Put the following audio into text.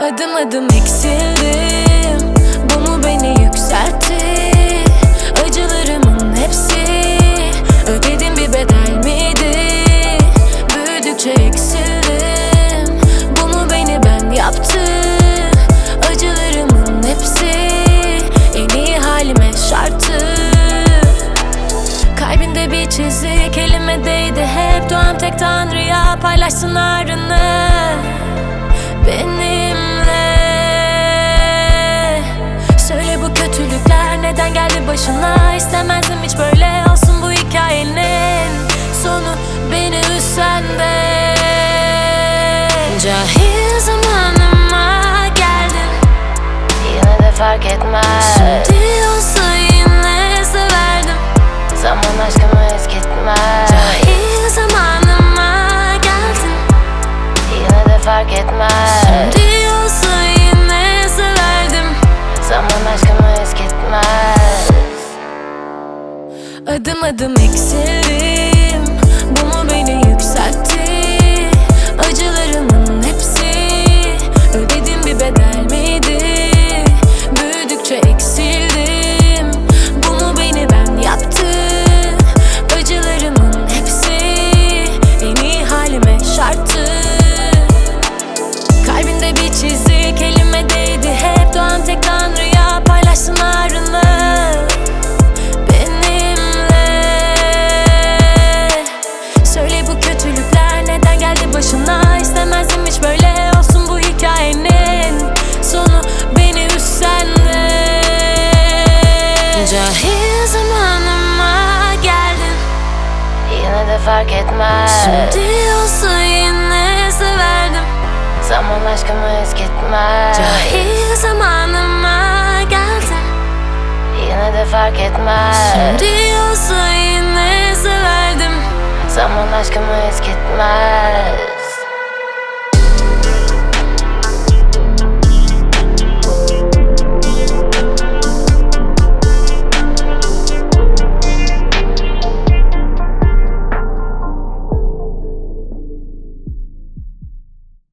Adım adım eksildim, bu mu beni yükseltti? Acılarımın hepsi ödedim bir bedel miydi? Büyüdükçe eksildim, bu mu beni ben yaptı? Acılarımın hepsi en iyi halime şarttı. Kalbinde bir çizik, elime değdi hep. Doğan tek Tanrı'ya paylaşsın ağrını benimle. Söyle bu kötülükler neden geldi başına? İstemezdim hiç böyle olsun bu hikayenin sonu, beni üzsen de. Cahil zamanıma geldin, Yine de fark etmez. şimdi olsa yine severdim. Zaman aşkımı eskitmez. Cahil zamanıma geldin, Yine de fark etmez. şimdi olsa yine severdim. Zaman aşkımı eskitmez. Adım adım eksildim, bu mu beni yükseltti? Acılarımın hepsi ödedim bir bedel miydi? Büyüdükçe eksildim, bu mu beni ben yaptı? Acılarımın hepsi en iyi halime şarttı. Kalbinde bir çizik, elime değdi hep. Doğan tek Tanrı'ya paylaşsın ağrını benimle. Söyle bu kötülükler neden geldi başına? İstemezdim hiç böyle olsun bu hikayenin sonu, beni üzsen de. Cahil zamanıma geldin, Yine de fark etmez. şimdi olsa yine severdim. Zaman aşkımı eskitmez. Cahil zamanıma geldin, Yine de fark etmez. şimdi olsa yine severdim. Zaman aşkımı eskitmez.